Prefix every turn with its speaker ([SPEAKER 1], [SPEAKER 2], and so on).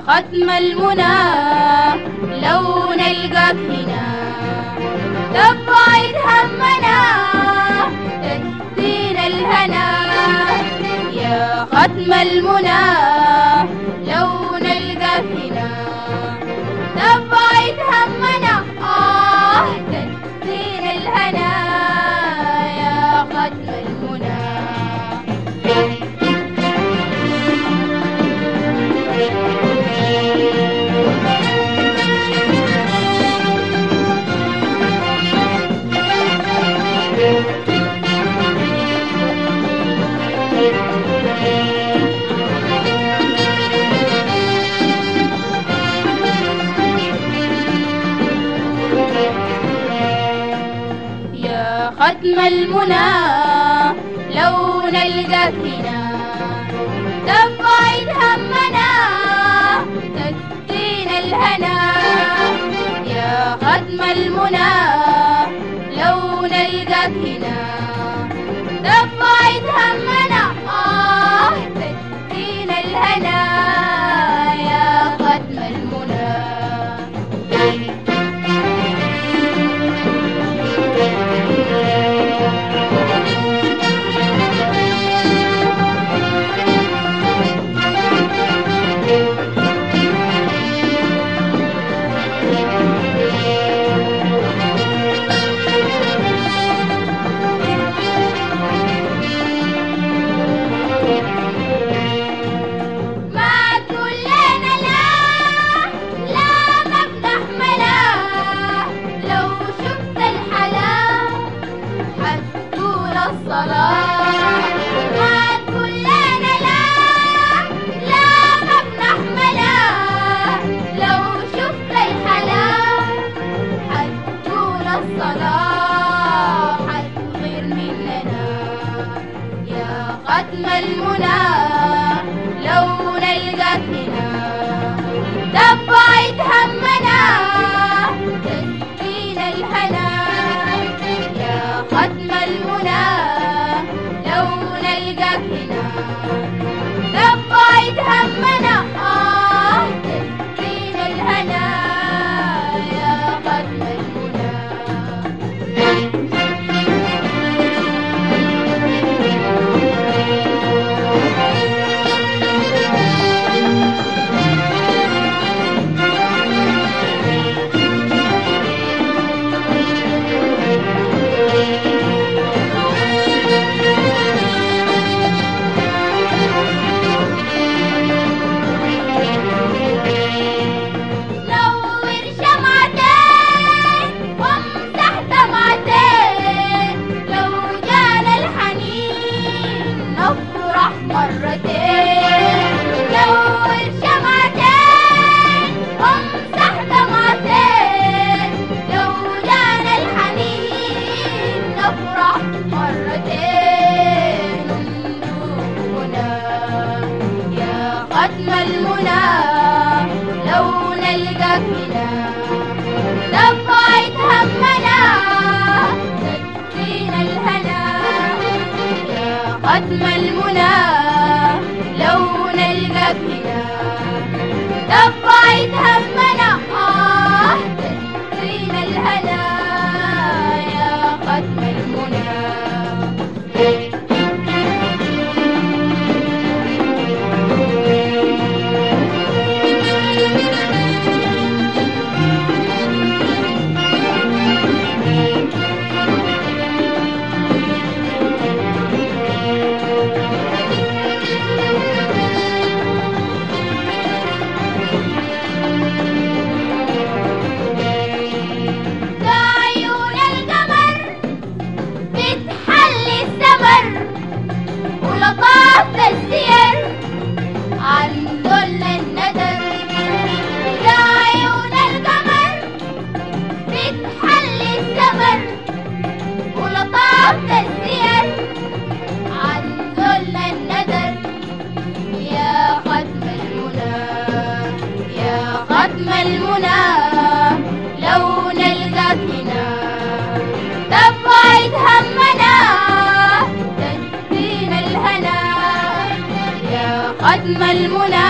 [SPEAKER 1] ختم المنى لو نلقاك هنا تبعد همنا تدينا الهنا يا ختم المنى لو نلقاك هنا تبعد همنا تدينا الهنا يا ختم المنى. ختم المنى لو نلقاك هنا تبعد همنا تدينا الهنا يا ختم المنى لو نلقاك هنا تبعد همنا تدينا الهنا يا ختم المنى. ختم المنى لو نلقاك هنا تبعد همنا تدينا الهنا يا ختم المنى لو نلقاك هنا تبعد همنا تدينا الهنا يا ختم المنى. ختم المنى لو نلقاك هنا تبعد همنا تدينا الهنا يا ختم المنى لو نلقاك هنا تبعد همنا تدينا الهنا يا ختم المنى. ختم المنى لو نلقاك هنا تبعد همنا تدينا الهنا يا ختم المنى